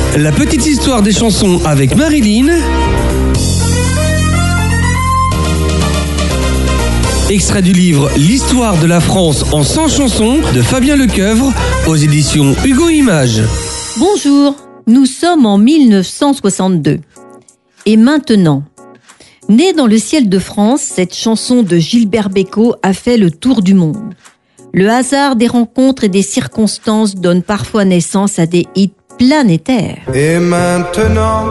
La petite histoire des chansons avec Marilyn. Extrait du livre L'histoire de la France en 100 chansons de Fabien Lecoeuvre aux éditions Hugo Images. Bonjour, nous sommes en 1962. Et maintenant, née dans le ciel de France, cette chanson de Gilbert Bécaud a fait le tour du monde. Le hasard des rencontres et des circonstances donne parfois naissance à des hits planétaires. Et maintenant,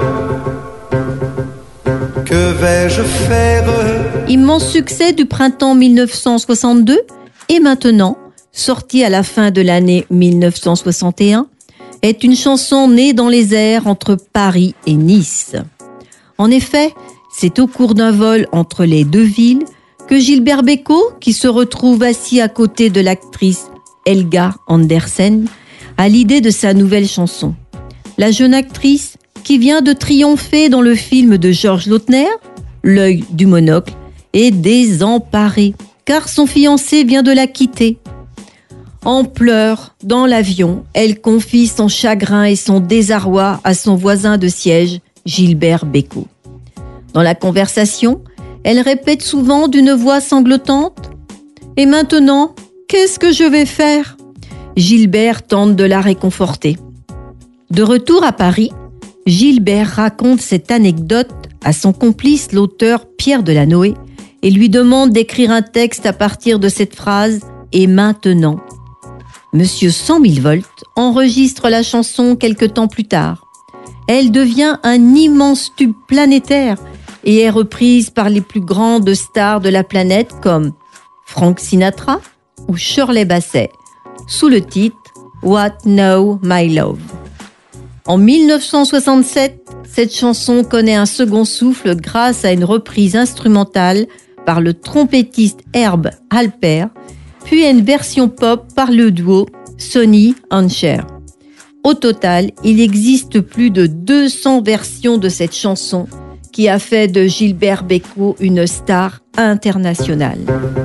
que vais-je faire? Immense succès du printemps 1962 et maintenant, sortie à la fin de l'année 1961, est une chanson née dans les airs entre Paris et Nice. En effet, c'est au cours d'un vol entre les deux villes que Gilbert Bécaud, qui se retrouve assis à côté de l'actrice Helga Andersen, a l'idée de sa nouvelle chanson. La jeune actrice, qui vient de triompher dans le film de Georges Lautner, L'œil du monocle, est désemparée, car son fiancé vient de la quitter. En pleurs, dans l'avion, elle confie son chagrin et son désarroi à son voisin de siège, Gilbert Bécaud. Dans la conversation, elle répète souvent d'une voix sanglotante « Et maintenant, qu'est-ce que je vais faire ?» Gilbert tente de la réconforter. De retour à Paris, Gilbert raconte cette anecdote à son complice, l'auteur Pierre Delanoë, et lui demande d'écrire un texte à partir de cette phrase « Et maintenant ?» Monsieur 100 000 volts enregistre la chanson quelque temps plus tard. Elle devient un immense tube planétaire et est reprise par les plus grandes stars de la planète comme Frank Sinatra ou Shirley Bassey, sous le titre « What Now My Love ». En 1967, cette chanson connaît un second souffle grâce à une reprise instrumentale par le trompettiste Herb Alpert, puis à une version pop par le duo Sonny and Cher. Au total, il existe plus de 200 versions de cette chanson qui a fait de Gilbert Bécaud une star internationale.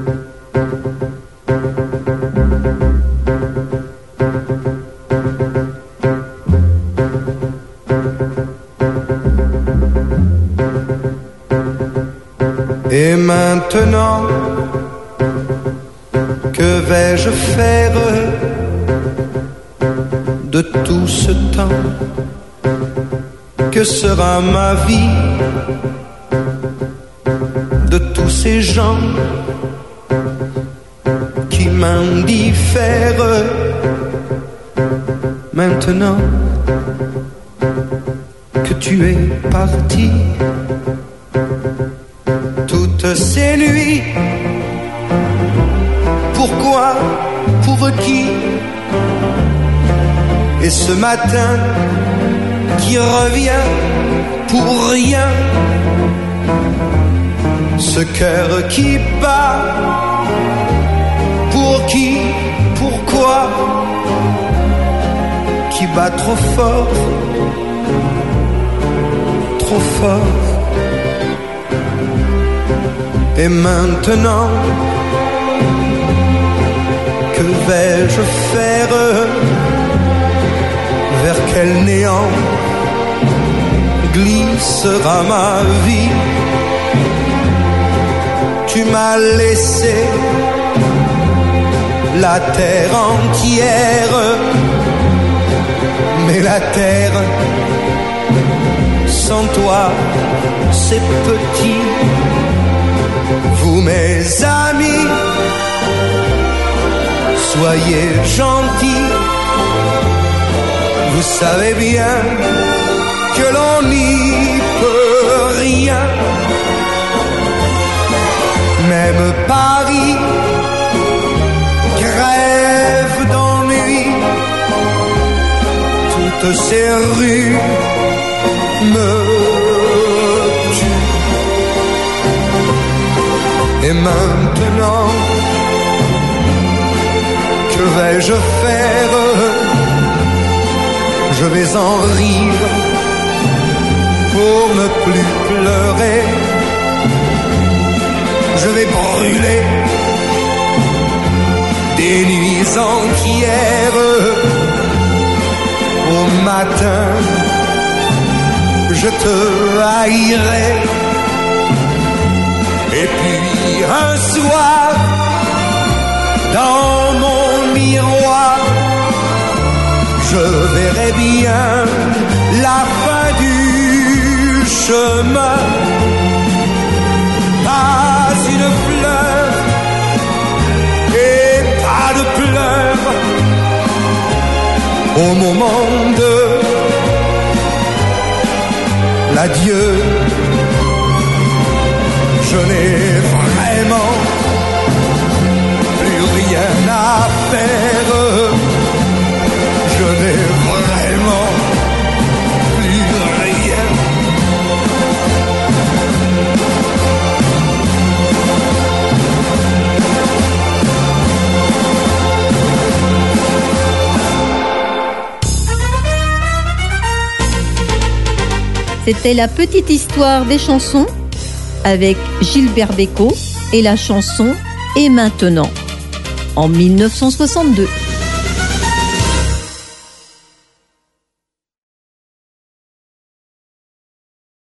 Et maintenant, que vais-je faire de tout ce temps? Que sera ma vie de tous ces gens qui m'indiffèrent? Maintenant que tu es parti, toutes ces nuits, pourquoi, pour qui? Et ce matin qui revient pour rien, ce cœur qui bat, pour qui, pourquoi, qui bat trop fort, trop fort. Et maintenant, que vais-je faire? Vers quel néant glissera ma vie? Tu m'as laissé la terre entière, mais la terre sans toi c'est petit. Vous mes amis, soyez gentils, vous savez bien que l'on n'y peut rien. Même Paris crève d'ennui, toutes ces rues me tuent. Et maintenant, que vais-je faire? Je vais en rire pour ne plus pleurer. Je vais brûler des nuits entières. Au matin, je te haïrai. Et puis un soir, dans mon miroir, je verrai bien la fin du chemin. Pas une fleur et pas de pleurs au moment de l'adieu. Je n'ai vraiment plus rien à faire. Je n'ai vraiment plus rien. C'était la petite histoire des chansons avec Gilbert Bécaud et la chanson Et maintenant en 1962.